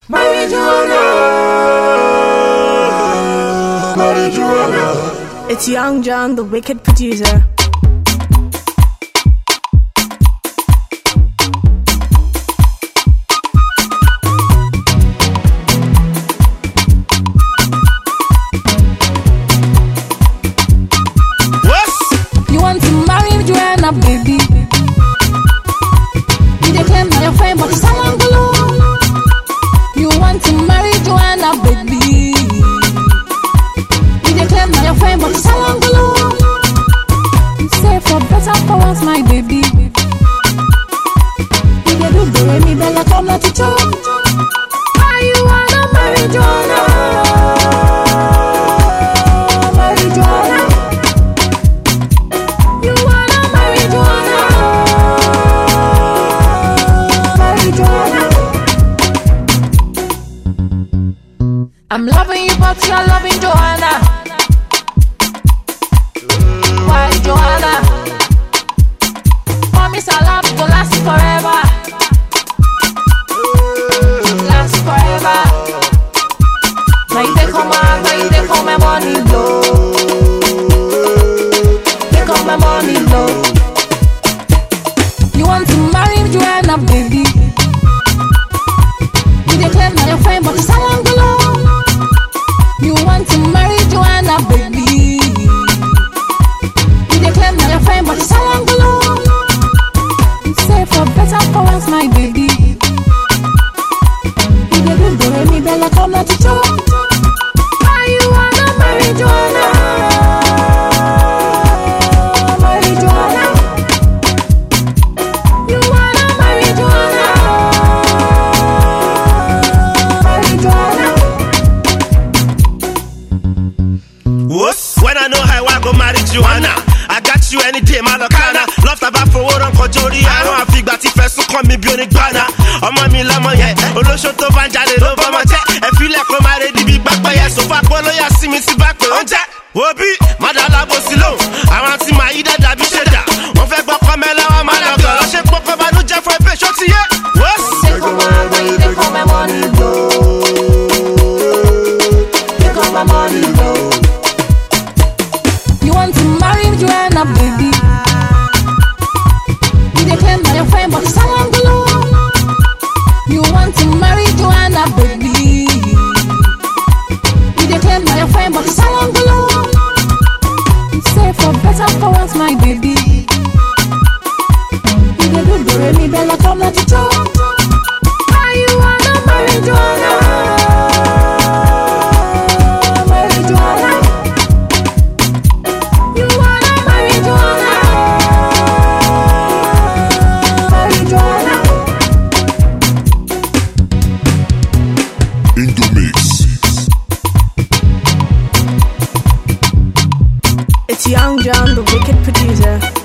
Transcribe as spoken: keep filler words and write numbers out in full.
Marijuana, Marijuana. It's Young John, the wicked producer. You want to marry Joanna, baby? You dey claim na your friend, but it's all below. You want to marry Joanna, baby? You dey claim na your friend, but it's all below. Say for better for us, my baby. You dey do the way me bella come not to talk. Why you wanna marry Joanna? I'm loving you, but you're loving Joanna. Why, Joanna? Promise our love to last forever. Last forever. Now you take all my, now you take all my money, blow. Take all my money, blow. You want to marry Joanna, baby? You dey claim na your friend, but it's all below. You want to marry Joanna, baby? You dey claim na your friend, but it's all below. Say for better for us, my baby. You dey do the way me bella come not to talk. Why you wanna marry Joanna? Marry Joanna. You wanna marry Joanna? Marry Joanna. When I know how I go marry Joanna, I got you any day, Malakana. Love about for what I'm Kojori. I don't have fig that if I so call me Bionic Bana. I'm a Milama, yeah. Olosho to Vanjale, Obama, I feel like I'm married to be back by yes. So far, Polo, ya see me see back on that. Wobi, Madala Bosilo. I want to see my Ida Dabi Sheda. On fait pas comme elle a Malaga. Je sais pas comment nous j'ai fait pécho, tu y es. Take all my money, take all my money, blow. Take all my money, blow. You want to marry Joanna, baby? You dey claim na your friend, but it's all below. You want to marry Joanna, baby? You dey claim na your friend, but it's all below. Say for better for us, my baby. You dey do the way me bella come not to talk. Why you wanna marry Joanna? Marry Joanna. You wanna marry Joanna? Marry Joanna. In the mix. It's Young John, the wicked producer.